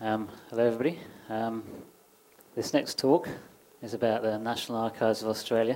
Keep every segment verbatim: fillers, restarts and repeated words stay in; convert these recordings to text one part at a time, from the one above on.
Um, hello everybody. Um, this next talk is about the National Archives of Australia.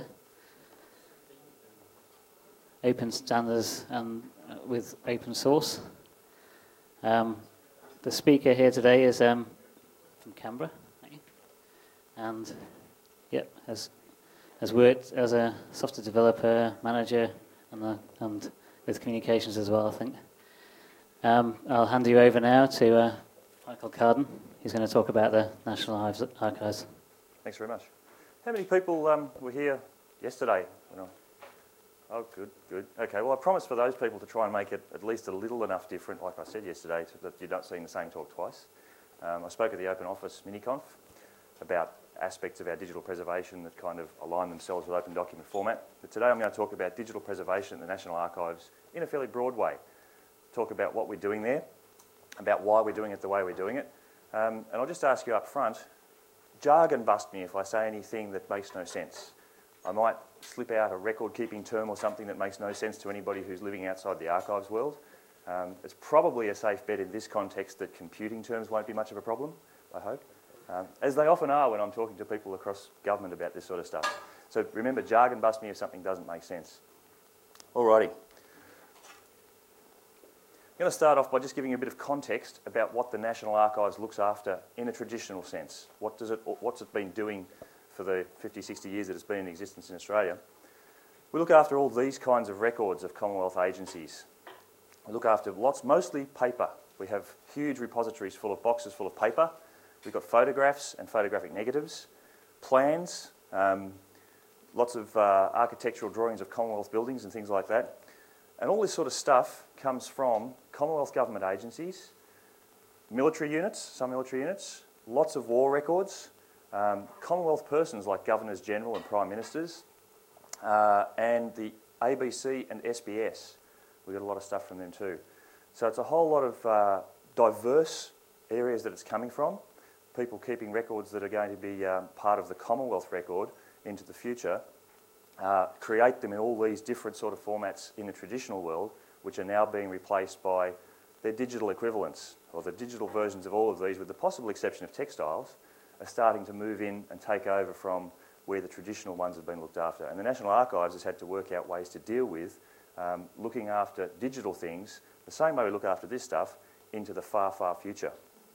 Open standards and uh, with open source. Um, the speaker here today is um, from Canberra, and yep, has has worked as a software developer, manager, and uh, and with communications as well, I think. Um, I'll hand you over now to uh, Michael Carden. He's going to talk about the National Archives. Thanks very much. How many people um, were here yesterday? Oh, good, good. Okay, well, I promised for those people to try and make it at least a little enough different, like I said yesterday, so that you're not seeing the same talk twice. Um, I spoke at the Open Office mini-conf about aspects of our digital preservation that kind of align themselves with open document format. But today I'm going to talk about digital preservation at the National Archives in a fairly broad way. Talk about what we're doing there, about why we're doing it the way we're doing it. Um, and I'll just ask you up front, jargon bust me if I say anything that makes no sense. I might slip out a record-keeping term or something that makes no sense to anybody who's living outside the archives world. Um, it's probably a safe bet in this context that computing terms won't be much of a problem, I hope, um, as they often are when I'm talking to people across government about this sort of stuff. So remember, jargon bust me if something doesn't make sense. Alrighty. I'm going to start off by just giving you a bit of context about what the National Archives looks after in a traditional sense. What does it, what's it been doing for the fifty, sixty years that it's been in existence in Australia? We look after all these kinds of records of Commonwealth agencies. We look after lots, mostly paper. We have huge repositories full of boxes full of paper. We've got photographs and photographic negatives, plans, um, lots of uh, architectural drawings of Commonwealth buildings and things like that. And all this sort of stuff comes from Commonwealth government agencies, military units, some military units, lots of war records, um, Commonwealth persons like Governors General and Prime Ministers, uh, and the A B C and S B S. We got a lot of stuff from them too. So it's a whole lot of uh, diverse areas that it's coming from, people keeping records that are going to be um, part of the Commonwealth record into the future. Uh, create them in all these different sort of formats in the traditional world, which are now being replaced by their digital equivalents, or the digital versions of all of these, with the possible exception of textiles, are starting to move in and take over from where the traditional ones have been looked after. And the National Archives has had to work out ways to deal with um, looking after digital things the same way we look after this stuff into the far, far future.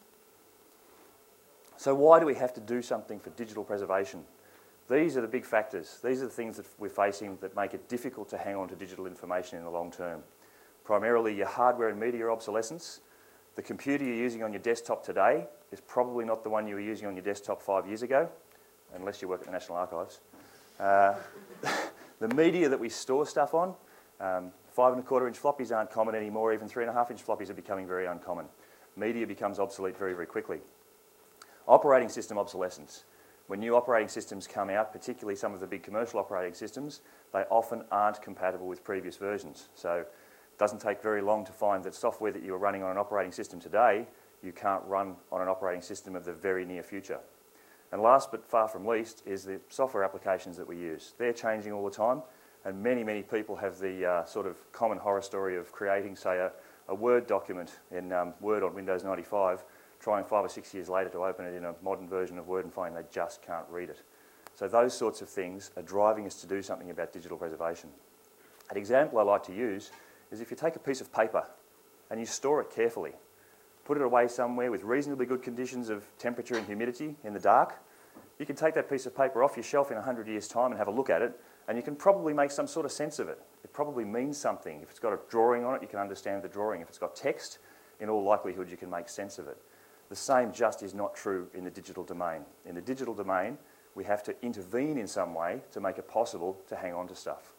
So why do we have to do something for digital preservation? These are the big factors. These are the things that we're facing that make it difficult to hang on to digital information in the long term. Primarily your hardware and media obsolescence. The computer you're using on your desktop today is probably not the one you were using on your desktop five years ago, unless you work at the National Archives. Uh, the media that we store stuff on, um, five and a quarter inch floppies aren't common anymore. Even three and a half inch floppies are becoming very uncommon. Media becomes obsolete very, very quickly. Operating system obsolescence. When new operating systems come out, particularly some of the big commercial operating systems, they often aren't compatible with previous versions. So it doesn't take very long to find that software that you are running on an operating system today, you can't run on an operating system of the very near future. And last but far from least is the software applications that we use. They're changing all the time, and many, many people have the uh, sort of common horror story of creating, say, a, a Word document in um, Word on Windows ninety-five, trying five or six years later to open it in a modern version of Word and find they just can't read it. So those sorts of things are driving us to do something about digital preservation. An example I like to use is if you take a piece of paper and you store it carefully, put it away somewhere with reasonably good conditions of temperature and humidity in the dark, you can take that piece of paper off your shelf in a hundred years' time and have a look at it, and you can probably make some sort of sense of it. It probably means something. If it's got a drawing on it, you can understand the drawing. If it's got text, in all likelihood you can make sense of it. The same just is not true in the digital domain. In the digital domain, we have to intervene in some way to make it possible to hang on to stuff.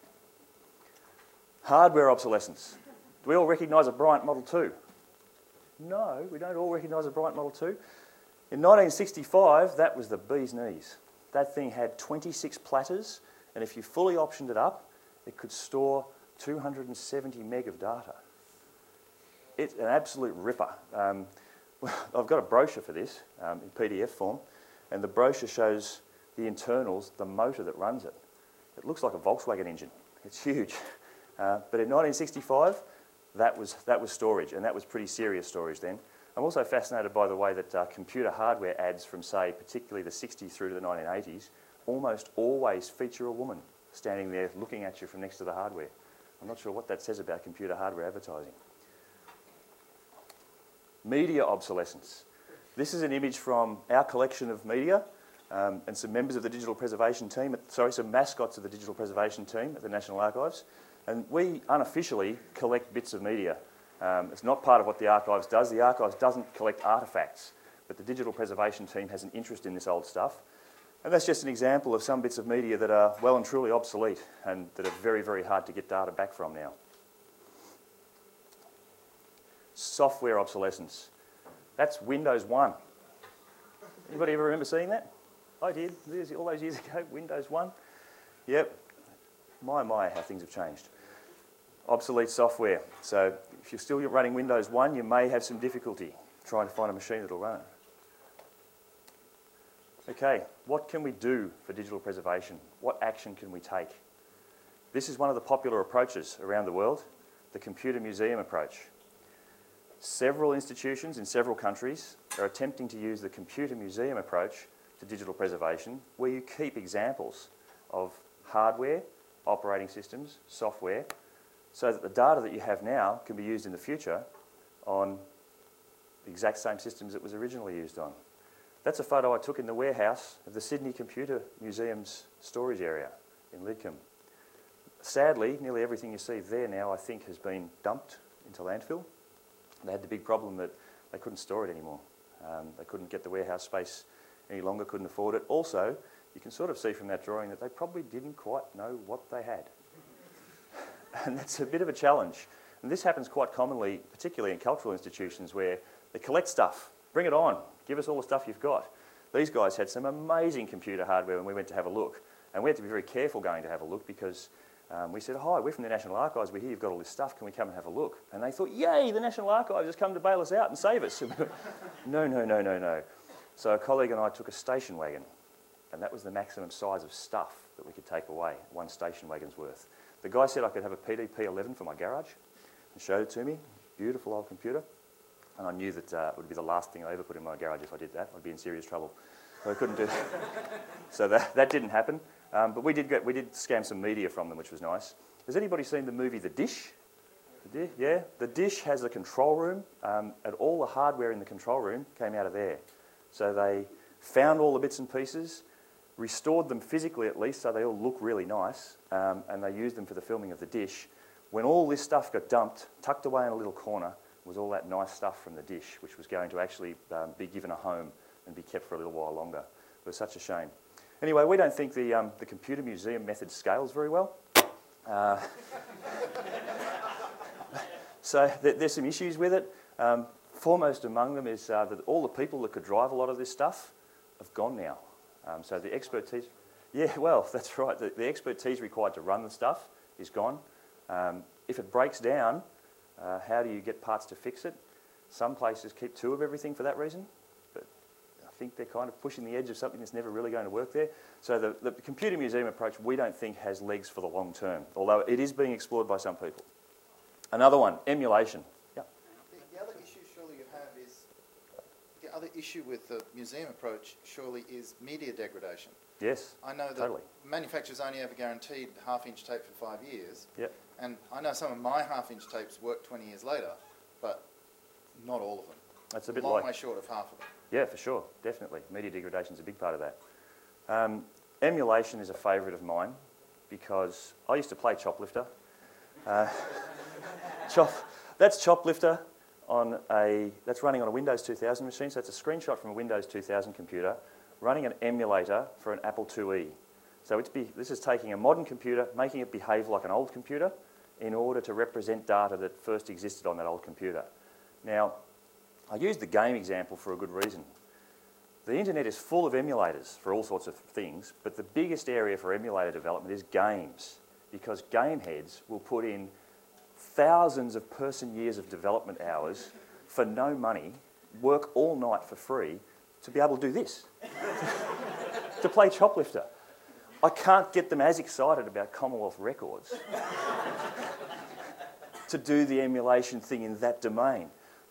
Hardware obsolescence. Do we all recognise a Bryant Model two? No, we don't all recognise a Bryant Model two. In nineteen sixty-five, that was the bee's knees. That thing had twenty-six platters, and if you fully optioned it up, it could store two hundred seventy meg of data. It's an absolute ripper. Um, I've got a brochure for this um, in P D F form, and the brochure shows the internals, the motor that runs it. It looks like a Volkswagen engine. It's huge. Uh, but in nineteen sixty-five, that was, that was storage, and that was pretty serious storage then. I'm also fascinated by the way that uh, computer hardware ads from, say, particularly the sixties through to the nineteen eighties, almost always feature a woman standing there looking at you from next to the hardware. I'm not sure what that says about computer hardware advertising. Media obsolescence. This is an image from our collection of media um, and some members of the digital preservation team, at, sorry, some mascots of the digital preservation team at the National Archives. And we unofficially collect bits of media. Um, it's not part of what the Archives does. The Archives doesn't collect artefacts, but the digital preservation team has an interest in this old stuff. And that's just an example of some bits of media that are well and truly obsolete and that are very, very hard to get data back from now. Software obsolescence. That's Windows one. Anybody ever remember seeing that? I did, all those years ago, Windows one. Yep, my, my, how things have changed. Obsolete software. So if you're still running Windows one, you may have some difficulty trying to find a machine that'll run it. Okay, what can we do for digital preservation? What action can we take? This is one of the popular approaches around the world, the computer museum approach. Several institutions in several countries are attempting to use the computer museum approach to digital preservation, where you keep examples of hardware, operating systems, software, so that the data that you have now can be used in the future on the exact same systems it was originally used on. That's a photo I took in the warehouse of the Sydney Computer Museum's storage area in Lidcombe. Sadly, nearly everything you see there now, I think, has been dumped into landfill. They had the big problem that they couldn't store it anymore. Um, they couldn't get the warehouse space any longer, couldn't afford it. Also, you can sort of see from that drawing that they probably didn't quite know what they had. And that's a bit of a challenge. And this happens quite commonly, particularly in cultural institutions, where they collect stuff, bring it on, give us all the stuff you've got. These guys had some amazing computer hardware when we went to have a look. And we had to be very careful going to have a look because um, we said, hi, we're from the National Archives, we're here, you've got all this stuff, can we come and have a look? And they thought, yay, the National Archives has come to bail us out and save us. no, no, no, no, no. So a colleague and I took a station wagon, and that was the maximum size of stuff that we could take away, one station wagon's worth. The guy said I could have a P D P eleven for my garage and showed it to me, beautiful old computer. And I knew that uh, it would be the last thing I ever put in my garage if I did that. I'd be in serious trouble. So I couldn't do that. So that, that didn't happen. Um, but we did, get, we did scam some media from them, which was nice. Has anybody seen the movie The Dish? The Dish? Yeah? The Dish has a control room, um, and all the hardware in the control room came out of there. So they found all the bits and pieces, restored them physically at least, so they all look really nice, um, and they used them for the filming of The Dish. When all this stuff got dumped, tucked away in a little corner, was all that nice stuff from The Dish, which was going to actually um, be given a home and be kept for a little while longer. It was such a shame. Anyway, we don't think the, um, the computer museum method scales very well. Uh, so th there's some issues with it. Um, foremost among them is uh, that all the people that could drive a lot of this stuff have gone now. Um, so the expertise, yeah, well, that's right. The, the expertise required to run the stuff is gone. Um, if it breaks down, Uh, how do you get parts to fix it? Some places keep two of everything for that reason, but I think they're kind of pushing the edge of something that's never really going to work there. So the, the computer museum approach we don't think has legs for the long term, although it is being explored by some people. Another one, emulation. Yeah. The, the other issue surely you have is, the other issue with the museum approach surely is media degradation. Yes, I know that totally. manufacturers only ever guaranteed half-inch tape for five years. Yep. And I know some of my half-inch tapes work twenty years later, but not all of them. That's a bit long like... way short of half of them. Yeah, for sure, definitely. Media degradation is a big part of that. Um, emulation is a favourite of mine because I used to play Choplifter. Uh, Chop, that's Choplifter on a... That's running on a Windows two thousand machine, so it's a screenshot from a Windows two thousand computer running an emulator for an Apple two E. So it's be, this is taking a modern computer, making it behave like an old computer in order to represent data that first existed on that old computer. Now, I used the game example for a good reason. The internet is full of emulators for all sorts of things, but the biggest area for emulator development is games, because game heads will put in thousands of person years of development hours for no money, work all night for free, to be able to do this, to play Choplifter. I can't get them as excited about Commonwealth Records to do the emulation thing in that domain.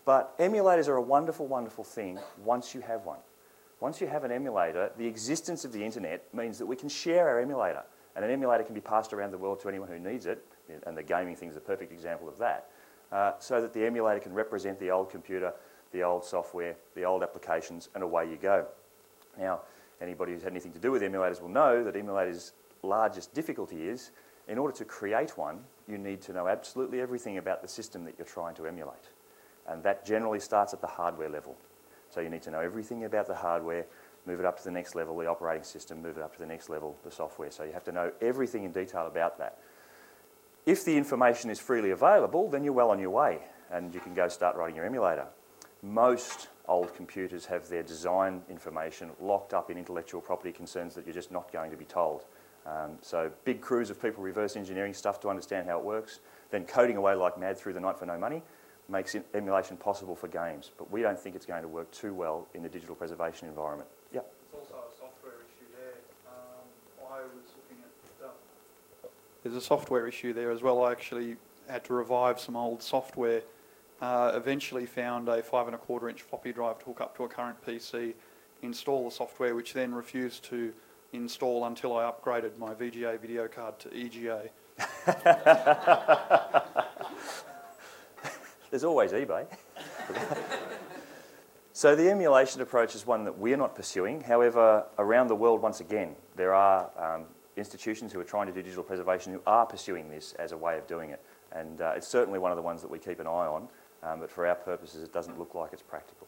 But emulators are a wonderful, wonderful thing once you have one. Once you have an emulator, the existence of the internet means that we can share our emulator. And an emulator can be passed around the world to anyone who needs it, and the gaming thing is a perfect example of that, uh, so that the emulator can represent the old computer, the old software, the old applications, and away you go. Now, anybody who's had anything to do with emulators will know that emulators' largest difficulty is, in order to create one, you need to know absolutely everything about the system that you're trying to emulate. And that generally starts at the hardware level. So you need to know everything about the hardware, move it up to the next level, the operating system, move it up to the next level, the software. So you have to know everything in detail about that. If the information is freely available, then you're well on your way, and you can go start writing your emulator. Most old computers have their design information locked up in intellectual property concerns that you're just not going to be told. Um, so big crews of people reverse engineering stuff to understand how it works, then coding away like mad through the night for no money makes emulation possible for games. But we don't think it's going to work too well in the digital preservation environment. Yeah. There's also a software issue there. Um, I was looking at... Uh, there's a software issue there as well. I actually had to revive some old software. Uh, eventually found a five and a quarter inch floppy drive to hook up to a current P C, install the software, which then refused to install until I upgraded my V G A video card to E G A. There's always eBay. So the emulation approach is one that we're not pursuing. However, around the world, once again, there are um, institutions who are trying to do digital preservation who are pursuing this as a way of doing it. And uh, it's certainly one of the ones that we keep an eye on, um, but for our purposes, it doesn't look like it's practical.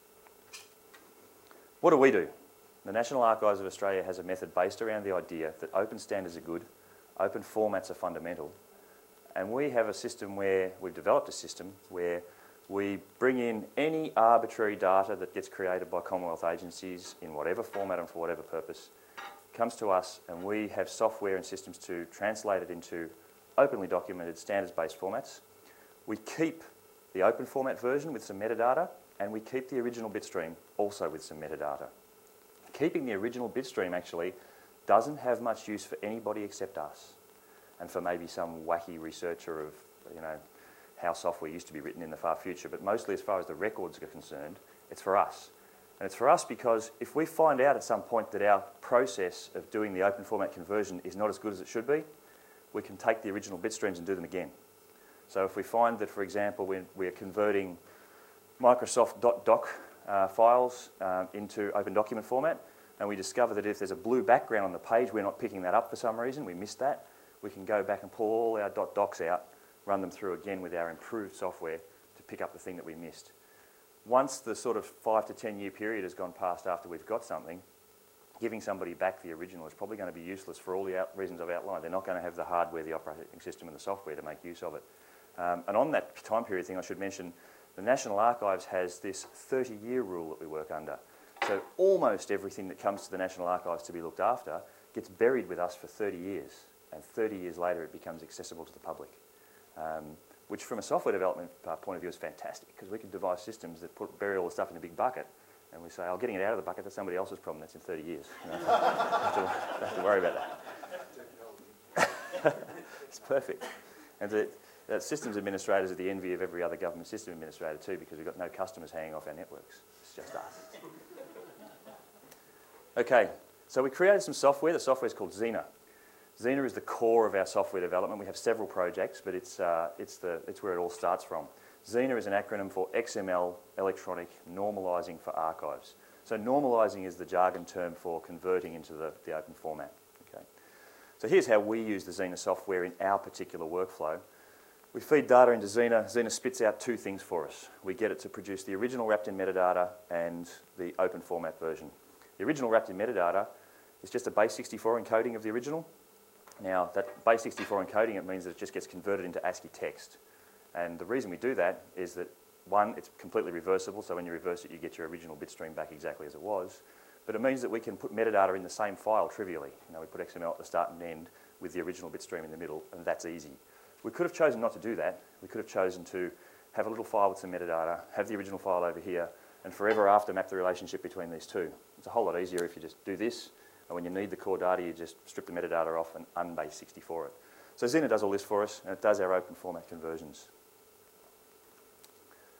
What do we do? The National Archives of Australia has a method based around the idea that open standards are good, open formats are fundamental, and we have a system where we've developed a system where we bring in any arbitrary data that gets created by Commonwealth agencies in whatever format and for whatever purpose, comes to us, and we have software and systems to translate it into openly documented standards-based formats. We keep the open format version with some metadata, and we keep the original bitstream also with some metadata. Keeping the original bitstream actually doesn't have much use for anybody except us, and for maybe some wacky researcher of, you know, how software used to be written in the far future, but mostly as far as the records are concerned, it's for us. And it's for us because if we find out at some point that our process of doing the open format conversion is not as good as it should be, we can take the original bitstreams and do them again. So if we find that, for example, we're, we're converting Microsoft .doc uh, files um, into open document format, and we discover that if there's a blue background on the page, we're not picking that up for some reason, we missed that, we can go back and pull all our .docs out, run them through again with our improved software to pick up the thing that we missed. Once the sort of five to ten year period has gone past after we've got something, giving somebody back the original is probably going to be useless for all the out reasons I've outlined. They're not going to have the hardware, the operating system and the software to make use of it. Um, and on that time period thing, I should mention, the National Archives has this thirty year rule that we work under. So almost everything that comes to the National Archives to be looked after gets buried with us for thirty years. And thirty years later, it becomes accessible to the public. Um, which from a software development uh, point of view is fantastic, because we can devise systems that put, bury all the stuff in a big bucket, and we say, oh, getting it out of the bucket, that's somebody else's problem, that's in thirty years. You know, don't, have to, don't have to worry about that. It's perfect. And the, the systems administrators are the envy of every other government system administrator too, because we've got no customers hanging off our networks. It's just us. Okay, so we created some software. The software is called Xena. Xena is the core of our software development. We have several projects, but it's, uh, it's, the, it's where it all starts from. Xena is an acronym for X M L Electronic Normalizing for Archives. So normalizing is the jargon term for converting into the, the open format. Okay. So here's how we use the Xena software in our particular workflow. We feed data into Xena. Xena spits out two things for us. We get it to produce the original wrapped in metadata and the open format version. The original wrapped in metadata is just a base sixty-four encoding of the original. Now, that base sixty-four encoding, it means that it just gets converted into ASCII text. And the reason we do that is that, one, it's completely reversible, so when you reverse it, you get your original bitstream back exactly as it was. But it means that we can put metadata in the same file trivially. You know, we put X M L at the start and end with the original bitstream in the middle, and that's easy. We could have chosen not to do that. We could have chosen to have a little file with some metadata, have the original file over here, and forever after map the relationship between these two. It's a whole lot easier if you just do this. And when you need the core data, you just strip the metadata off and unbase sixty-four it. So Xena does all this for us, and it does our open format conversions.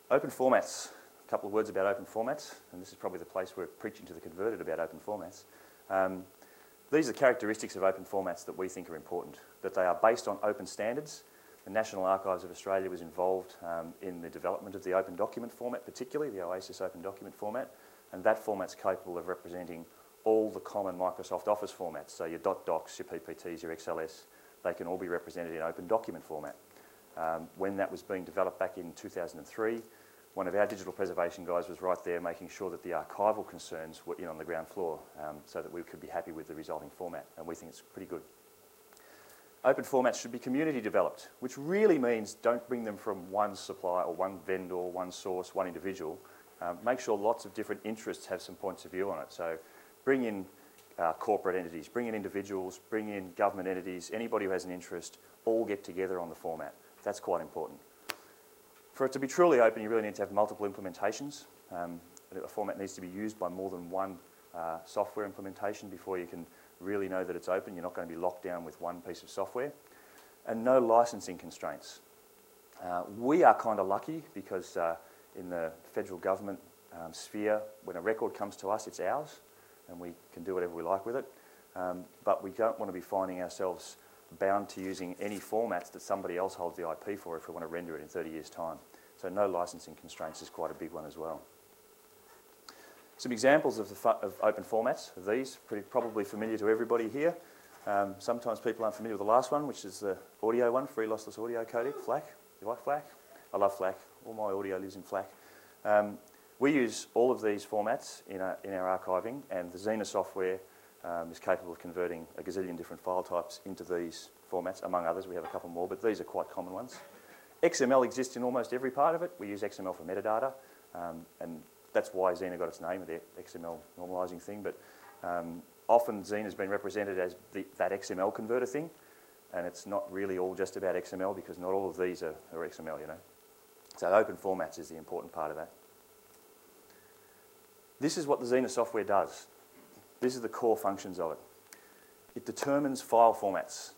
Open formats. A couple of words about open formats, and this is probably the place where preaching to the converted about open formats. Um, these are the characteristics of open formats that we think are important, that they are based on open standards. The National Archives of Australia was involved um, in the development of the open document format, particularly the OASIS open document format, and that format's capable of representing all the common Microsoft Office formats. So your dot docs, your P P Ts, your X L S, they can all be represented in open document format. Um, when that was being developed back in two thousand three, one of our digital preservation guys was right there making sure that the archival concerns were in on the ground floor um, so that we could be happy with the resulting format, and we think it's pretty good. Open formats should be community developed, which really means don't bring them from one supplier or one vendor, one source, one individual. Um, make sure lots of different interests have some points of view on it. So bring in uh, corporate entities, bring in individuals, bring in government entities, anybody who has an interest, all get together on the format. That's quite important. For it to be truly open, you really need to have multiple implementations. Um, a format needs to be used by more than one uh, software implementation before you can really know that it's open. You're not going to be locked down with one piece of software. And no licensing constraints. Uh, we are kind of lucky because uh, in the federal government um, sphere, when a record comes to us, it's ours, and we can do whatever we like with it. Um, but we don't want to be finding ourselves bound to using any formats that somebody else holds the I P for if we want to render it in thirty years' time. So no licensing constraints is quite a big one as well. Some examples of, the of open formats are these, pretty probably familiar to everybody here. Um, sometimes people aren't familiar with the last one, which is the audio one, Free Lossless Audio Codec, FLAC. You like FLAC? I love FLAC. All my audio lives in FLAC. Um, we use all of these formats in our, in our archiving, and the Xena software um, is capable of converting a gazillion different file types into these formats, among others. We have a couple more, but these are quite common ones. X M L exists in almost every part of it. We use X M L for metadata, um, and that's why Xena got its name, the X M L normalising thing. But um, often Xena has been represented as the, that X M L converter thing, and it's not really all just about X M L because not all of these are, are X M L, you know. So open formats is the important part of that. This is what the Xena software does. These are the core functions of it. It determines file formats.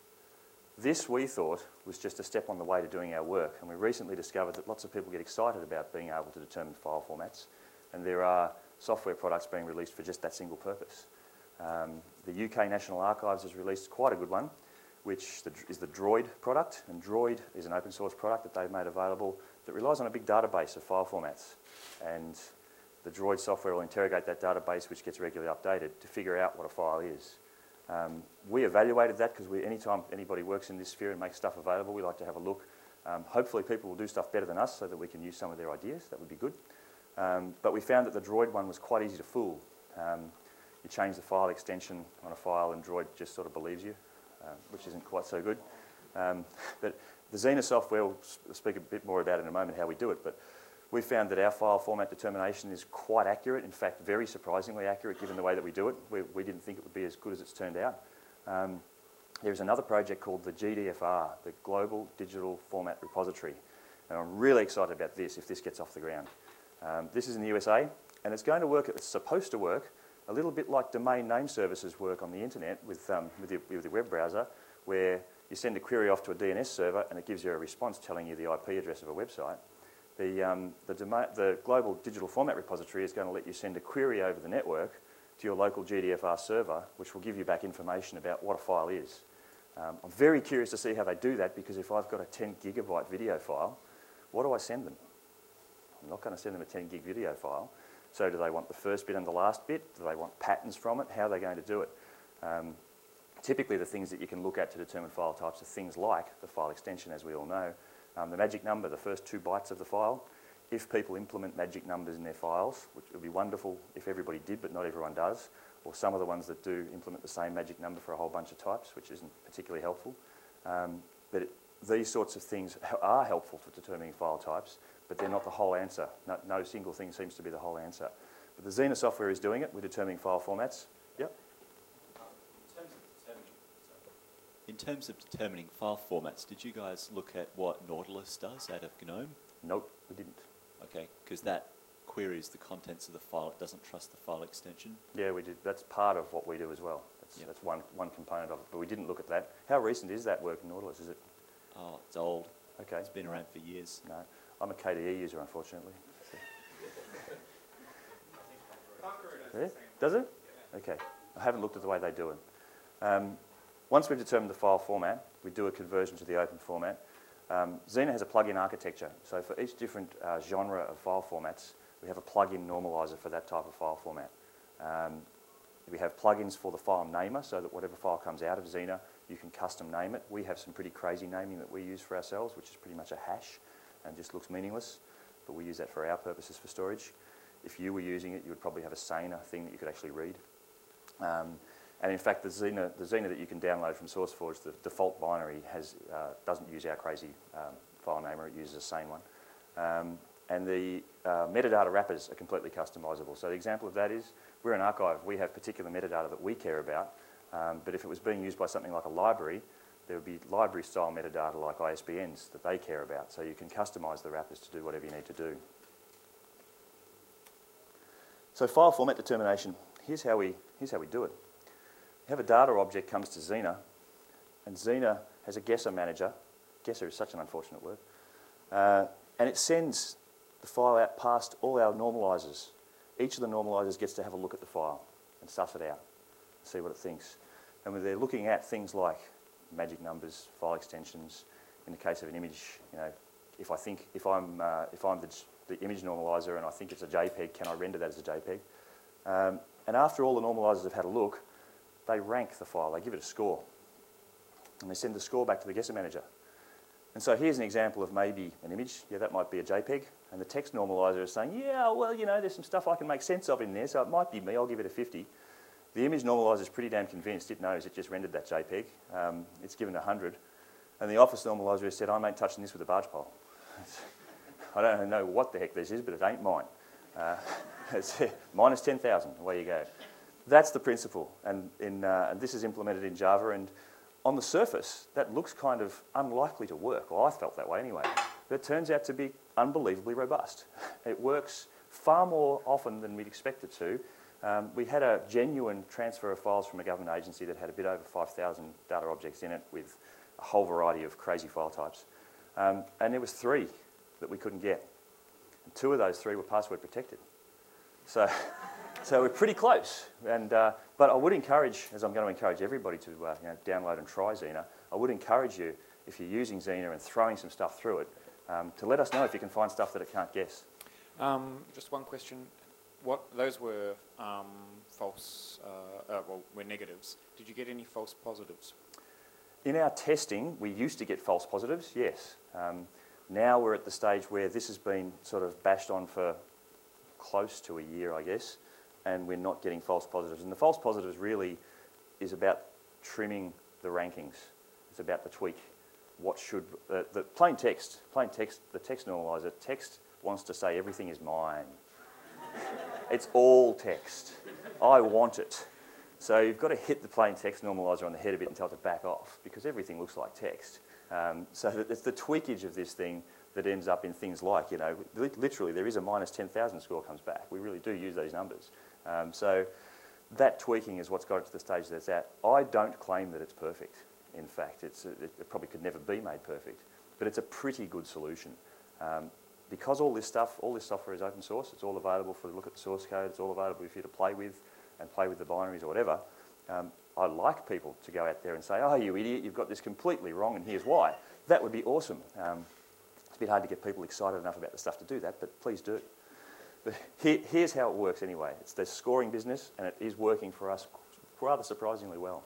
This, we thought, was just a step on the way to doing our work, and we recently discovered that lots of people get excited about being able to determine file formats, and there are software products being released for just that single purpose. Um, the U K National Archives has released quite a good one, which is the Droid product, and Droid is an open source product that they've made available that relies on a big database of file formats, and the Droid software will interrogate that database, which gets regularly updated, to figure out what a file is. Um, we evaluated that because we, anytime anybody works in this sphere and makes stuff available, we like to have a look. Um, hopefully people will do stuff better than us so that we can use some of their ideas. That would be good. Um, but we found that the Droid one was quite easy to fool. Um, you change the file extension on a file and Droid just sort of believes you, uh, which isn't quite so good. Um, but the Xena software, we'll speak a bit more about in a moment how we do it, but we found that our file format determination is quite accurate, in fact very surprisingly accurate given the way that we do it. We, we didn't think it would be as good as it's turned out. Um, there's another project called the G D F R, the Global Digital Format Repository, and I'm really excited about this if this gets off the ground. Um, this is in the U S A, and it's going to work, it's supposed to work, a little bit like domain name services work on the internet with, um, with, your, with your web browser, where you send a query off to a D N S server and it gives you a response telling you the I P address of a website. The, um, the, the Global Digital Format Repository is going to let you send a query over the network to your local G D F R server, which will give you back information about what a file is. Um, I'm very curious to see how they do that, because if I've got a ten gigabyte video file, what do I send them? I'm not going to send them a ten gig video file. So do they want the first bit and the last bit? Do they want patterns from it? How are they going to do it? Um, typically the things that you can look at to determine file types are things like the file extension, as we all know, Um, the magic number, the first two bytes of the file. If people implement magic numbers in their files, which would be wonderful if everybody did, but not everyone does, or some of the ones that do implement the same magic number for a whole bunch of types, which isn't particularly helpful. Um, but it, these sorts of things are helpful for determining file types, but they're not the whole answer. No, no single thing seems to be the whole answer. But the Xena software is doing it. We're determining file formats. Yep. In terms of determining file formats, did you guys look at what Nautilus does out of GNOME? Nope, we didn't. Okay, because that queries the contents of the file. It doesn't trust the file extension. Yeah, we did. That's part of what we do as well. That's, yep. that's one, one component of it, but we didn't look at that. How recent is that work in Nautilus? Is it? Oh, it's old. Okay. It's been around for years. No. I'm a K D E user, unfortunately. Yeah? Does it? Okay. I haven't looked at the way they do it. Um, once we've determined the file format, we do a conversion to the open format. Um, Xena has a plug-in architecture, so for each different uh, genre of file formats, we have a plug-in normalizer for that type of file format. Um, we have plugins for the file namer, so that whatever file comes out of Xena, you can custom name it. We have some pretty crazy naming that we use for ourselves, which is pretty much a hash and just looks meaningless, but we use that for our purposes for storage. If you were using it, you would probably have a Xena thing that you could actually read. Um, and in fact, the Xena, the Xena that you can download from SourceForge, the default binary has, uh, doesn't use our crazy um, file namer, it uses a sane one. Um, and the uh, metadata wrappers are completely customizable. So the example of that is, we're an archive, we have particular metadata that we care about, um, but if it was being used by something like a library, there would be library style metadata like I S B Ns that they care about. So you can customize the wrappers to do whatever you need to do. So file format determination, here's how we, here's how we do it. You have a data object comes to Xena, and Xena has a guesser manager. Guesser is such an unfortunate word. Uh, and it sends the file out past all our normalizers. Each of the normalizers gets to have a look at the file and suss it out, see what it thinks. And when they're looking at things like magic numbers, file extensions, in the case of an image, you know, if I think, if I'm, uh, if I'm the, the image normalizer and I think it's a JPEG, can I render that as a JPEG? Um, and after all the normalizers have had a look, they rank the file, they give it a score. And they send the score back to the guesser manager. And so here's an example of maybe an image, yeah, that might be a JPEG, and the text normalizer is saying, yeah, well, you know, there's some stuff I can make sense of in there, so it might be me, I'll give it a fifty. The image normalizer is pretty damn convinced, it knows it just rendered that JPEG, um, it's given one hundred, and the office normalizer has said, I ain't touching this with a barge pole. I don't know what the heck this is, but it ain't mine. Uh, it's minus ten thousand, away you go. That's the principle, and, in, uh, and this is implemented in Java, and on the surface, that looks kind of unlikely to work. Well, I felt that way anyway. But it turns out to be unbelievably robust. It works far more often than we'd expect it to. Um, we had a genuine transfer of files from a government agency that had a bit over five thousand data objects in it with a whole variety of crazy file types. Um, and there was three that we couldn't get. And two of those three were password protected. So, so we're pretty close. And, uh, but I would encourage, as I'm going to encourage everybody to uh, you know, download and try Xena, I would encourage you, if you're using Xena and throwing some stuff through it, um, to let us know if you can find stuff that it can't guess. Um, just one question. What those were um, false, uh, uh, well, were negatives. Did you get any false positives? In our testing, we used to get false positives, yes. Um, now we're at the stage where this has been sort of bashed on for close to a year, I guess, and we're not getting false positives. And the false positives really is about trimming the rankings. It's about the tweak. What should, uh, the plain text, plain text, the text normalizer, text wants to say everything is mine. It's all text. I want it. So you've got to hit the plain text normalizer on the head a bit and tell it to back off, because everything looks like text. Um, so that it's the tweakage of this thing that ends up in things like, you know, li literally there is a minus ten thousand score comes back. We really do use those numbers. Um, so that tweaking is what's got it to the stage that it's at. I don't claim that it's perfect. In fact, it's, it, it probably could never be made perfect, but it's a pretty good solution. Um, because all this stuff, all this software is open source, it's all available for a look at the source code, it's all available for you to play with and play with the binaries or whatever. Um, I like people to go out there and say, oh, you idiot, you've got this completely wrong and here's why. That would be awesome. Um, it's a bit hard to get people excited enough about the stuff to do that, but please do. But here, here's how it works anyway. It's the scoring business, and it is working for us rather surprisingly well.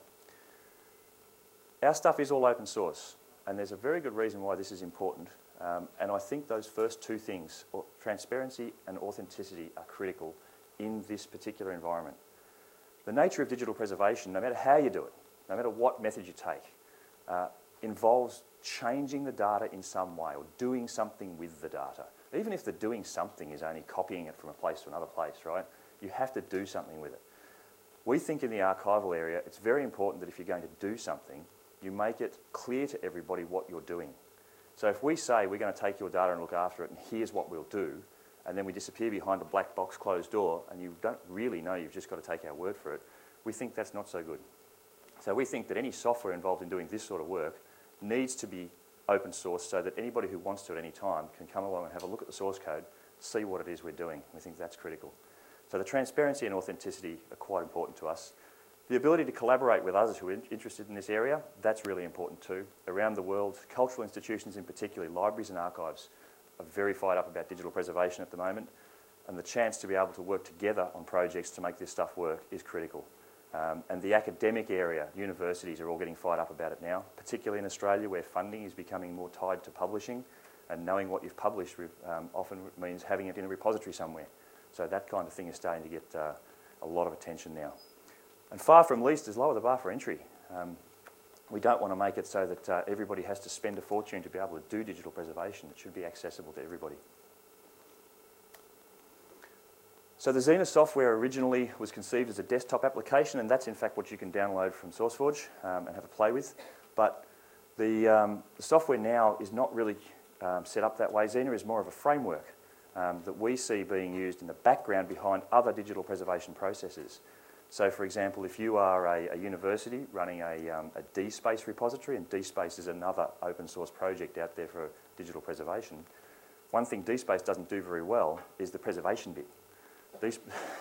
Our stuff is all open source, and there's a very good reason why this is important. Um, and I think those first two things, transparency and authenticity, are critical in this particular environment. The nature of digital preservation, no matter how you do it, no matter what method you take, uh, involves changing the data in some way or doing something with the data. Even if the doing something is only copying it from a place to another place, right? You have to do something with it. We think in the archival area, it's very important that if you're going to do something, you make it clear to everybody what you're doing. So if we say we're going to take your data and look after it and here's what we'll do, and then we disappear behind a black box closed door and you don't really know, you've just got to take our word for it, we think that's not so good. So we think that any software involved in doing this sort of work needs to be open source so that anybody who wants to at any time can come along and have a look at the source code, see what it is we're doing. We think that's critical. So the transparency and authenticity are quite important to us. The ability to collaborate with others who are in interested in this area, that's really important too. Around the world, cultural institutions in particular, libraries and archives, are very fired up about digital preservation at the moment, and the chance to be able to work together on projects to make this stuff work is critical. Um, and the academic area, universities are all getting fired up about it now, particularly in Australia where funding is becoming more tied to publishing, and knowing what you've published um, often means having it in a repository somewhere. So that kind of thing is starting to get uh, a lot of attention now. And far from least is lower the bar for entry. Um, we don't want to make it so that uh, everybody has to spend a fortune to be able to do digital preservation. It should be accessible to everybody. So the Xena software originally was conceived as a desktop application, and that's in fact what you can download from SourceForge um, and have a play with. But the, um, the software now is not really um, set up that way. Xena is more of a framework um, that we see being used in the background behind other digital preservation processes. So for example, if you are a, a university running a, um, a DSpace repository, and DSpace is another open source project out there for digital preservation, one thing DSpace doesn't do very well is the preservation bit. Ds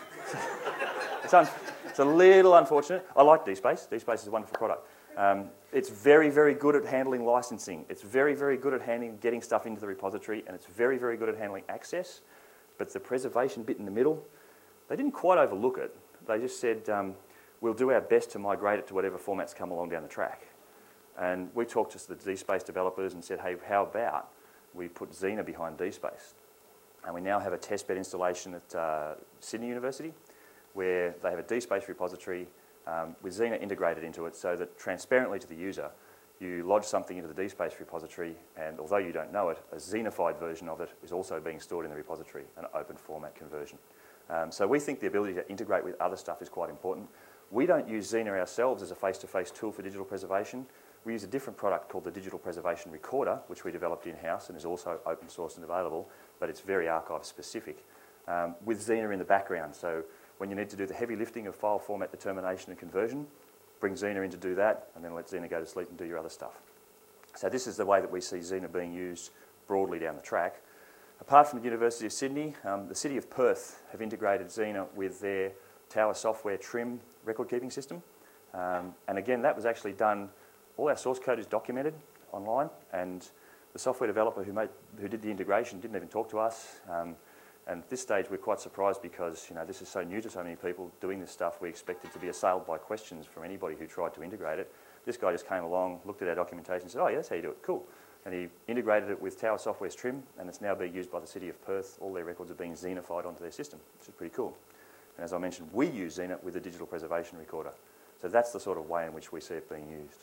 it's, un it's a little unfortunate. I like DSpace. DSpace is a wonderful product. Um, it's very, very good at handling licensing. It's very, very good at handling getting stuff into the repository, and it's very, very good at handling access. But the preservation bit in the middle, they didn't quite overlook it. They just said, um, we'll do our best to migrate it to whatever formats come along down the track. And we talked to the DSpace developers and said, hey, how about we put Xena behind DSpace? And we now have a testbed installation at uh, Sydney University where they have a DSpace repository um, with Xena integrated into it so that transparently to the user, you lodge something into the DSpace repository, and although you don't know it, a Xenified version of it is also being stored in the repository, an open format conversion. Um, so we think the ability to integrate with other stuff is quite important. We don't use Xena ourselves as a face-to-face tool for digital preservation. We use a different product called the Digital Preservation Recorder, which we developed in-house and is also open source and available, but it's very archive specific, um, with Xena in the background. So when you need to do the heavy lifting of file format determination and conversion, bring Xena in to do that, and then let Xena go to sleep and do your other stuff. So this is the way that we see Xena being used broadly down the track. Apart from the University of Sydney, um, the City of Perth have integrated Xena with their Tower Software Trim record keeping system. Um, and again, that was actually done, all our source code is documented online, and the software developer who, made, who did the integration didn't even talk to us. Um, and at this stage, we're quite surprised because you know, this is so new to so many people doing this stuff. We expected to be assailed by questions from anybody who tried to integrate it. This guy just came along, looked at our documentation and said, oh yeah, that's how you do it, cool. And he integrated it with Tower Software's Trim, and it's now being used by the City of Perth. All their records are being Xenified onto their system, which is pretty cool. And as I mentioned, we use Xena with the Digital Preservation Recorder. So that's the sort of way in which we see it being used.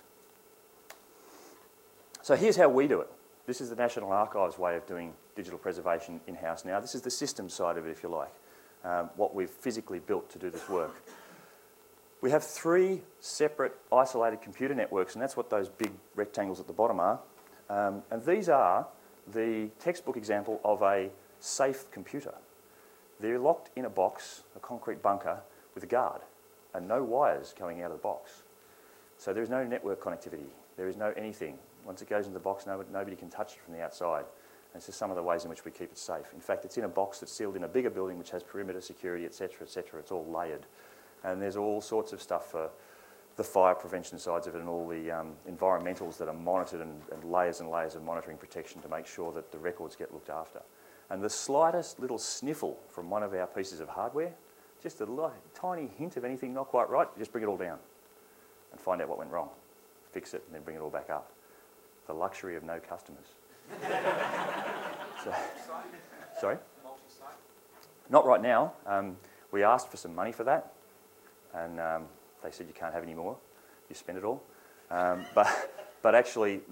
So here's how we do it. This is the National Archives way of doing digital preservation in-house now. This is the system side of it, if you like, um, what we've physically built to do this work. We have three separate isolated computer networks, and that's what those big rectangles at the bottom are. Um, and these are the textbook example of a safe computer. They're locked in a box, a concrete bunker, with a guard, and no wires coming out of the box. So there is no network connectivity. There is no anything. Once it goes into the box, nobody, nobody can touch it from the outside. And it's just some of the ways in which we keep it safe. In fact, it's in a box that's sealed in a bigger building which has perimeter security, et cetera, et cetera. It's all layered. And there's all sorts of stuff for the fire prevention sides of it and all the um, environmentals that are monitored and, and layers and layers of monitoring protection to make sure that the records get looked after. And the slightest little sniffle from one of our pieces of hardware, just a li tiny hint of anything not quite right, just bring it all down and find out what went wrong. Fix it and then bring it all back up. The luxury of no customers. so, sorry? Not right now. Um, we asked for some money for that, and um, they said you can't have any more. You spend it all. Um, but, but actually,